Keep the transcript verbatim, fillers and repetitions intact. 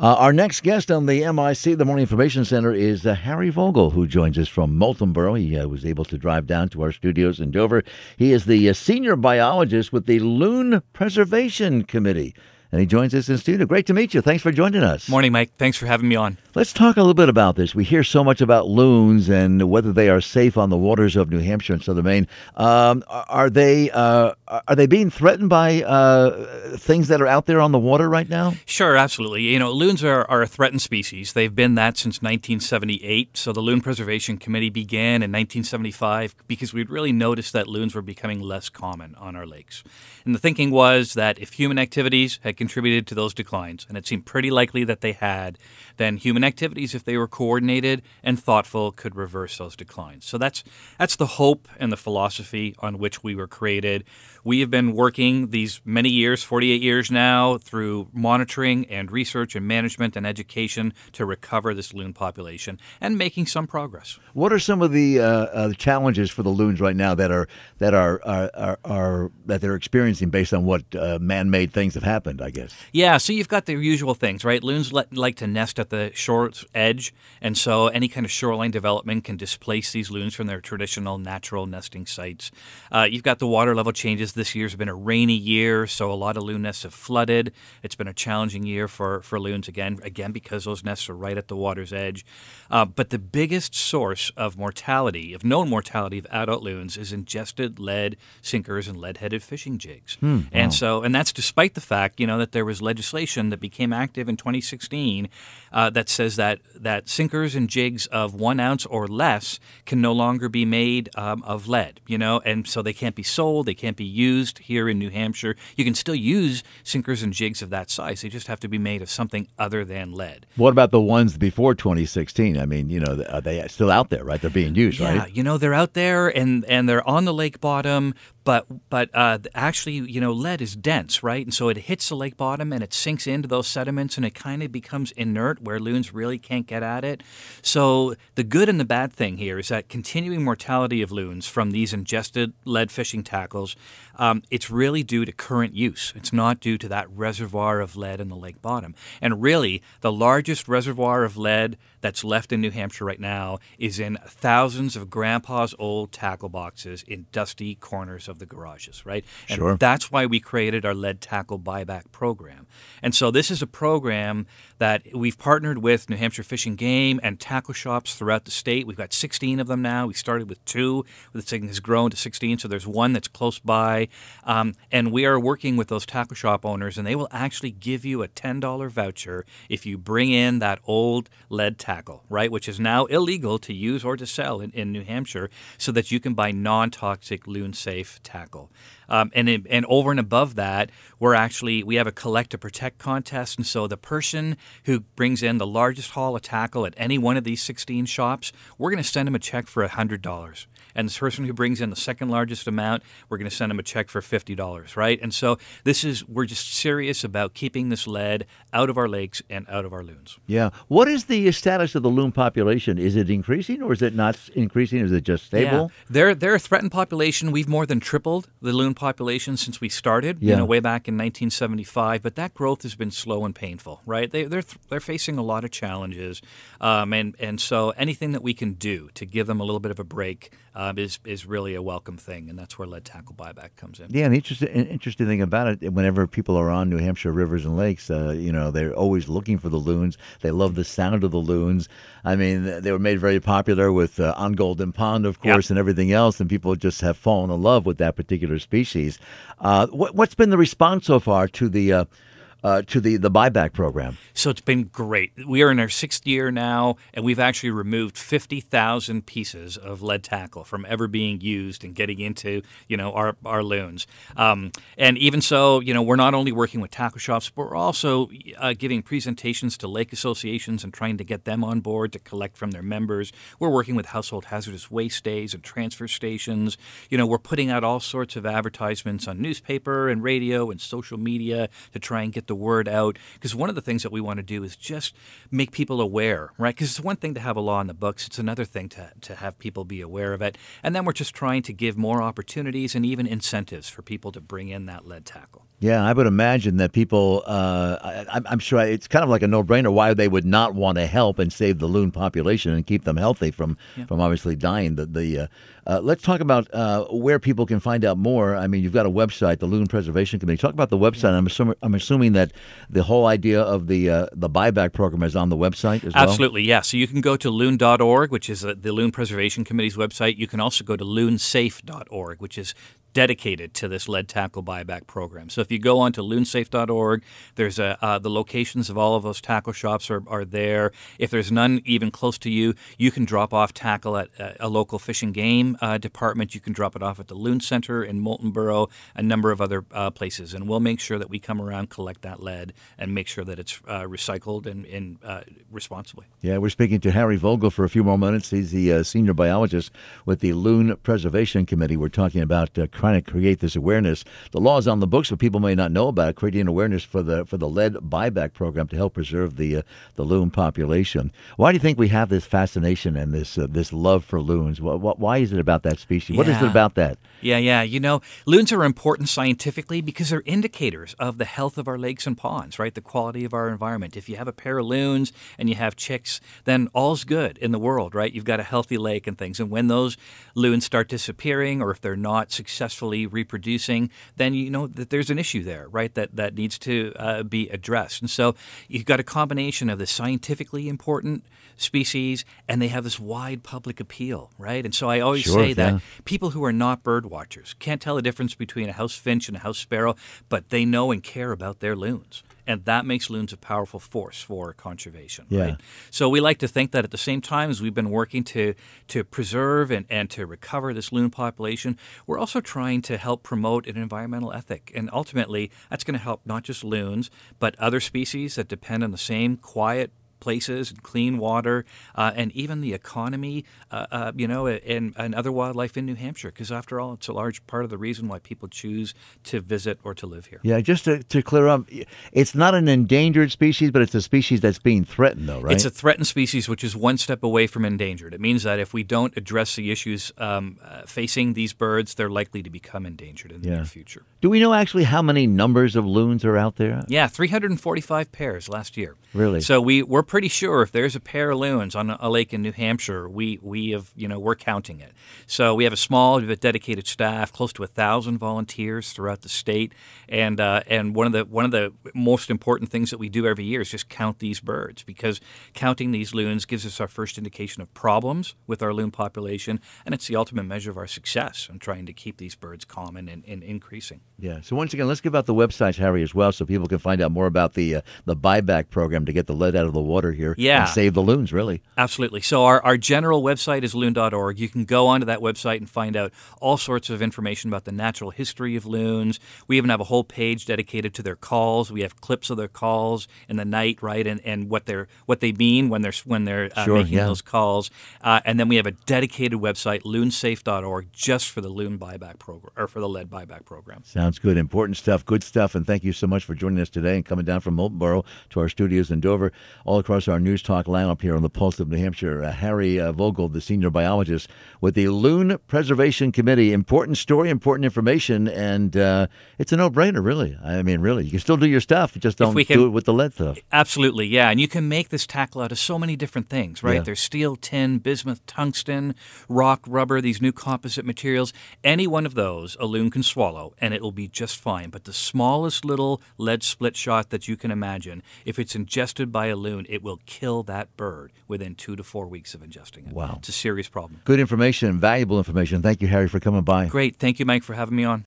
Uh, our next guest on the M I C, the Morning Information Center, is uh, Harry Vogel, who joins us from Moultonborough. He uh, was able to drive down to our studios in Dover. He is the uh, senior biologist with the Loon Preservation Committee, and he joins us in studio. Great to meet you. Thanks for joining us. Morning, Mike. Thanks for having me on. Let's talk a little bit about this. We hear so much about loons and whether they are safe on the waters of New Hampshire and southern Maine. Um, are they uh, are they being threatened by uh, things that are out there on the water right now? Sure, absolutely. You know, loons are, are a threatened species. They've been that since nineteen seventy-eight. So the Loon Preservation Committee began in nineteen seventy-five because we'd really noticed that loons were becoming less common on our lakes. And the thinking was that if human activities had contributed to those declines, and it seemed pretty likely that they had, then human activities, if they were coordinated and thoughtful, could reverse those declines. So that's that's the hope and the philosophy on which we were created. We have been working these many years, forty-eight years now, through monitoring and research and management and education to recover this loon population and making some progress. What are some of the uh, uh, challenges for the loons right now that are that are are, are, are that they're experiencing based on what uh, man-made things have happened, I guess? Yeah, so you've got the usual things, right? Loons le- like to nest at the shore's edge, and so any kind of shoreline development can displace these loons from their traditional natural nesting sites. Uh, you've got the water level changes. This year's been a rainy year, so a lot of loon nests have flooded. It's been a challenging year for, for loons, again, again because those nests are right at the water's edge. Uh, but the biggest source of mortality, of known mortality of adult loons, is ingested lead sinkers and lead-headed fishing jigs. Hmm, and wow. so, and that's despite the fact, you know, that there was legislation that became active in twenty sixteen uh, that says that that sinkers and jigs of one ounce or less can no longer be made um, of lead, you know, and so they can't be sold, they can't be used here in New Hampshire. You can still use sinkers and jigs of that size. They just have to be made of something other than lead. What about the ones before twenty sixteen? I mean, you know, are they still out there, right? They're being used, yeah, right? you know, they're out there and, and they're on the lake bottom, but but uh, actually, you know, lead is dense, right? And so it hits the lake bottom and it sinks into those sediments and it kind of becomes inert where loons really can't get at it. So the good and the bad thing here is that continuing mortality of loons from these ingested lead fishing tackles, um, it's really due to current use. It's not due to that reservoir of lead in the lake bottom. And really, the largest reservoir of lead that's left in New Hampshire right now is in thousands of grandpa's old tackle boxes in dusty corners of the garages, right? And Sure. that's why we created our lead tackle buyback program. And so this is a program that we've partnered with New Hampshire Fish and Game and tackle shops throughout the state. We've got sixteen of them now. We started with two. This thing has grown to sixteen, so there's one that's close by. Um, and we are working with those tackle shop owners, and they will actually give you a ten dollars voucher if you bring in that old lead tackle, right, which is now illegal to use or to sell in, in New Hampshire, so that you can buy non-toxic loon-safe tackle. Um, and in, and over and above that, we're actually we have a collect to protect contest, and so the person who brings in the largest haul of tackle at any one of these sixteen shops, we're going to send them a check for one hundred dollars. And the person who brings in the second largest amount, we're going to send them a check for fifty dollars, right? And so this is we're just serious about keeping this lead out of our lakes and out of our loons. Yeah. What is the status of the loon population? Is it increasing or is it not increasing? Is it just stable? Yeah. They're, they're a threatened population. We've more than tripled the loon population since we started, Yeah. you know, way back in nineteen seventy-five. But that growth has been slow and painful, right? They, they're they're facing a lot of challenges, um, and and so anything that we can do to give them a little bit of a break um, is is really a welcome thing, and that's where lead tackle buyback comes in. Yeah, an interesting, an interesting thing about it, whenever people are on New Hampshire rivers and lakes, uh, you know, they're always looking for the loons. They love the sound of the loons. I mean, they were made very popular with uh, on Golden Pond, of course, Yep. and everything else, and people just have fallen in love with that particular species. Uh, what, what's been the response so far to the uh, uh, to the, the buyback program? So it's been great. We are in our sixth year now, and we've actually removed fifty thousand pieces of lead tackle from ever being used and getting into, you know, our, our loons. Um, and even so, you know, we're not only working with tackle shops, but we're also uh, giving presentations to lake associations and trying to get them on board to collect from their members. We're working with household hazardous waste days and transfer stations. You know, we're putting out all sorts of advertisements on newspaper and radio and social media to try and get the the word out, because one of the things that we want to do is just make people aware, right? Because it's one thing to have a law in the books. It's another thing to, to have people be aware of it. And then we're just trying to give more opportunities and even incentives for people to bring in that lead tackle. Yeah, I would imagine that people, uh, I, I'm sure it's kind of like a no-brainer why they would not want to help and save the loon population and keep them healthy from, yeah. from obviously dying. The, the uh, uh, let's talk about uh, where people can find out more. I mean, you've got a website, the Loon Preservation Committee. Talk about the website. Yeah. I'm, assuming, I'm assuming that the whole idea of the uh, the buyback program is on the website as well? Absolutely, yeah. So you can go to loon dot org, which is uh, the Loon Preservation Committee's website. You can also go to loon safe dot org, which is dedicated to this lead tackle buyback program. So if you go on to loon safe dot org, there's a, uh, the locations of all of those tackle shops are, are there. If there's none even close to you, you can drop off tackle at a, a local fish and game uh, department. You can drop it off at the Loon Center in Moultonborough, a number of other uh, places. And we'll make sure that we come around, collect that lead, and make sure that it's uh, recycled and, and uh, responsibly. Yeah, we're speaking to Harry Vogel for a few more minutes. He's the uh, senior biologist with the Loon Preservation Committee. We're talking about uh, trying to create this awareness. The law is on the books, but people may not know about it, creating awareness for the for the lead buyback program to help preserve the uh, the loon population. Why do you think we have this fascination and this uh, this love for loons? Why, why is it about that species? What yeah. is it about that? Yeah, yeah. You know, loons are important scientifically because they're indicators of the health of our lakes and ponds, right? The quality of our environment. If you have a pair of loons and you have chicks, then all's good in the world, right? You've got a healthy lake and things. And when those loons start disappearing, or if they're not successfully reproducing, then you know that there's an issue there, right? That that needs to uh, be addressed. And so you've got a combination of the scientifically important species, and they have this wide public appeal, right? And so I always sure, say yeah. that people who are not bird watchers can't tell the difference between a house finch and a house sparrow, but they know and care about their loons. And that makes loons a powerful force for conservation, yeah. right? So we like to think that at the same time as we've been working to to preserve and, and to recover this loon population, we're also trying to help promote an environmental ethic. And ultimately, that's going to help not just loons, but other species that depend on the same quiet places and clean water, uh, and even the economy, uh, uh, you know, and, and other wildlife in New Hampshire. Because after all, it's a large part of the reason why people choose to visit or to live here. Yeah, just to, to clear up, it's not an endangered species, but it's a species that's being threatened, though, right? It's a threatened species, which is one step away from endangered. It means that if we don't address the issues um, uh, facing these birds, they're likely to become endangered in the yeah. near future. Do we know actually how many numbers of loons are out there? Yeah, three hundred forty-five pairs last year. Really? So we, we're pretty sure if there's a pair of loons on a lake in New Hampshire, we, we have, you know, we're counting it. So we have a small but dedicated staff, close to a thousand volunteers throughout the state, and uh, and one of the one of the most important things that we do every year is just count these birds, because counting these loons gives us our first indication of problems with our loon population, and it's the ultimate measure of our success in trying to keep these birds common and, and increasing. Yeah. So once again, let's give out the websites, Harry, as well, so people can find out more about the uh, the buyback program to get the lead out of the water here. Yeah. And save the loons, really. Absolutely. So our, our general website is loon dot org. You can go onto that website and find out all sorts of information about the natural history of loons. We even have a whole page dedicated to their calls. We have clips of their calls in the night, right, and, and what they're what they mean when they're when they're uh, sure, making yeah. those calls. Uh, and then we have a dedicated website, loon safe dot org, just for the loon buyback program or for the lead buyback program. Sounds good. Important stuff. Good stuff. And thank you so much for joining us today and coming down from Moultonborough to our studios in Dover, all across our News Talk lineup here on the Pulse of New Hampshire. Uh, Harry uh, Vogel, the senior biologist with the Loon Preservation Committee. Important story, important information, and uh, it's a no-brainer, really. I mean, really. You can still do your stuff, you just don't can, do it with the lead stuff. Absolutely, yeah. And you can make this tackle out of so many different things, right? Yeah. There's steel, tin, bismuth, tungsten, rock, rubber, these new composite materials. Any one of those a loon can swallow, and it will be just fine. But the smallest little lead split shot that you can imagine, if it's ingested by a loon, it will kill that bird within two to four weeks of ingesting it. Wow. It's a serious problem. Good information, valuable information. Thank you, Harry, for coming by. Great. Thank you, Mike, for having me on.